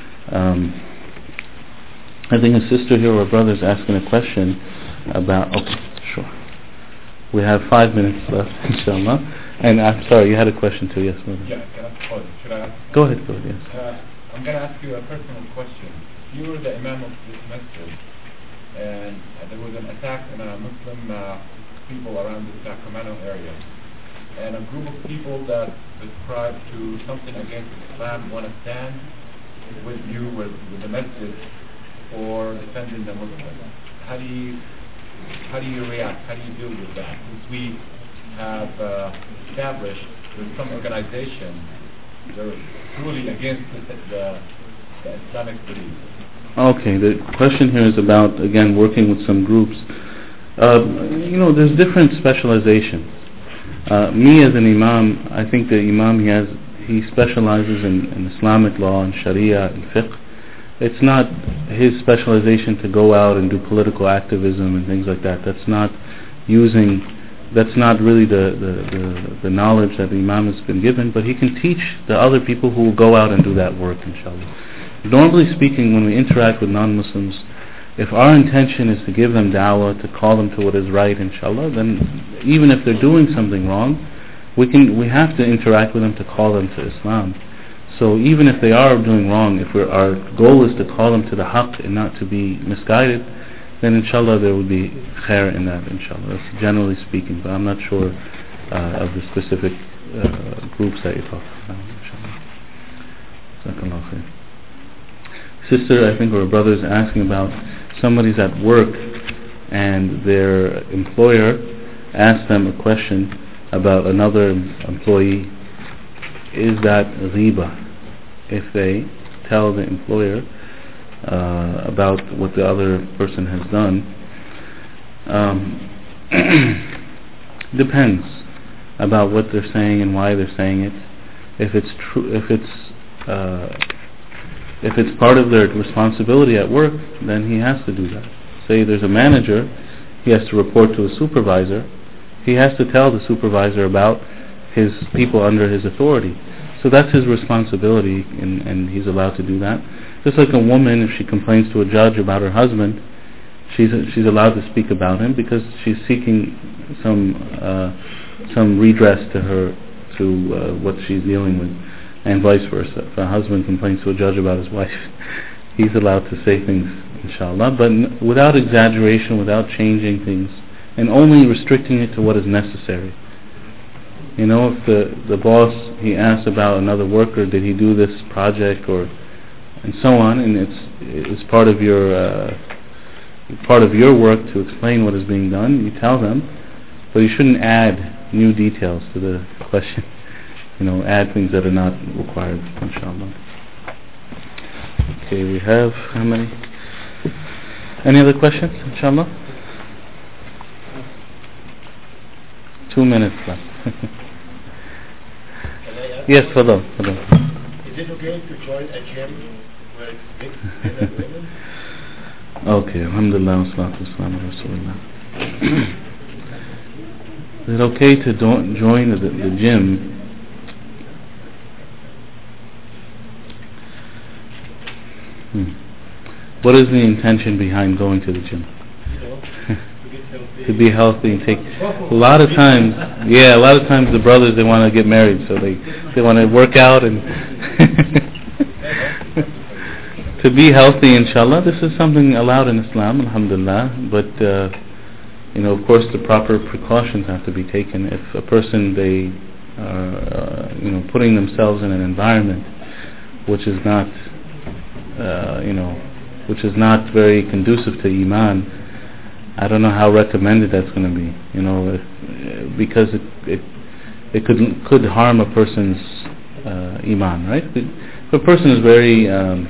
I think a sister here or a brother is asking a question about, okay, sure. We have 5 minutes left, inshallah. And I'm sorry, you had a question too, yes, brother. Yeah, should I ask? Go ahead, yes. I'm going to ask you a personal question. You were the imam of this masjid, and there was an attack on Muslim people around the Sacramento area. And a group of people that subscribe to something against Islam want to stand with you, with the masjid, for defending the Muslims. How do you react? How do you deal with that? Since we have established with some organization they're truly against the Islamic belief. Okay, the question here is about, again, working with some groups. There's different specializations. Me as an imam, I think the imam he specializes in Islamic law and Sharia and fiqh. It's not his specialization to go out and do political activism and things like that. That's not really the knowledge that the imam has been given, but he can teach the other people who will go out and do that work, inshallah. Normally speaking, when we interact with non-Muslims, if our intention is to give them da'wah, to call them to what is right, inshallah, then even if they're doing something wrong, we have to interact with them to call them to Islam. So even if they are doing wrong, if our goal is to call them to the haqq and not to be misguided, then inshallah there will be khair in that, inshallah. That's generally speaking, but I'm not sure of the specific groups that you're talking about, inshallah. Jazakallah khair. Sister, I think, or a brother is asking about somebody's at work and their employer asked them a question about another employee. Is that ghiba? If they tell the employer about what the other person has done, depends about what they're saying and why they're saying it. If it's true, if it's part of their responsibility at work, then he has to do that. Say there's a manager he has to report to a supervisor, he has to tell the supervisor about his people under his authority. So that's his responsibility, and he's allowed to do that. Just like a woman, if she complains to a judge about her husband, she's allowed to speak about him because she's seeking some redress to her through what she's dealing with, and vice versa. If a husband complains to a judge about his wife, he's allowed to say things, inshallah, but without exaggeration, without changing things, and only restricting it to what is necessary. You know, if the boss, he asks about another worker, did he do this project, and so on, and it's part of your work to explain what is being done. You tell them, but you shouldn't add new details to the question. You know, add things that are not required, inshallah. Okay, we have how many? Any other questions, inshallah? 2 minutes left. Yes, fadal. Is it okay to join a gym where it's mixed men and women? Okay, alhamdulillah, wa salatu wa salam ala rasulillah. Is it okay to join the gym What is the intention behind going to the gym? To be healthy and take a lot of times the brothers, they want to get married, so they want to work out and to be healthy, inshallah. This is something allowed in Islam, alhamdulillah, but of course the proper precautions have to be taken. If a person, they are putting themselves in an environment which is not very conducive to Iman, I don't know how recommended that's going to be, because it could harm a person's Iman, right? If a person is very,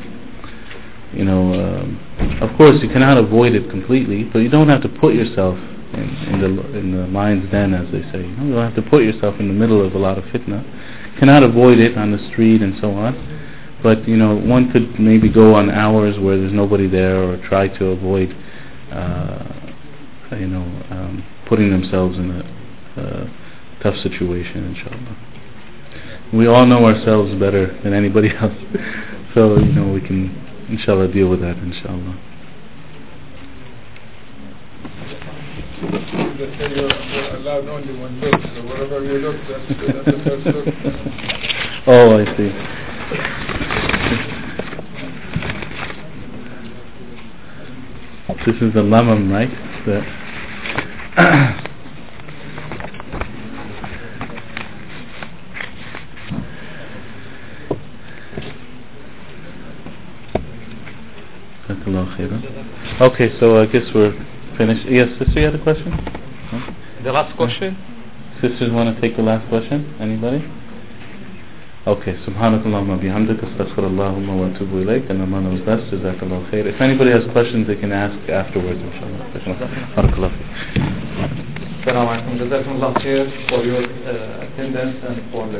of course you cannot avoid it completely, but you don't have to put yourself in the lion's den, as they say. You don't have to put yourself in the middle of a lot of fitna. You cannot avoid it on the street and so on. But one could maybe go on hours where there's nobody there, or try to avoid putting themselves in a tough situation, inshallah. We all know ourselves better than anybody else, so we can inshallah deal with that, inshallah. They say you're allowed only one look, so wherever you look, that's the first look. Oh, I see. This is the lamam, right? Okay, so I guess we're finished. Yes, sister, you had a question? Huh? The last question? Sisters want to take the last question? Anybody? Okay, subhanakallahumma bihamdika astaghfirullahumma wa atubu ilayk, and Aman was best, jazakallahu khair. If anybody has questions, they can ask afterwards, inshallah. Barakallahu feek. Assalamu alaikum, jazakumullah khair for your attendance and for the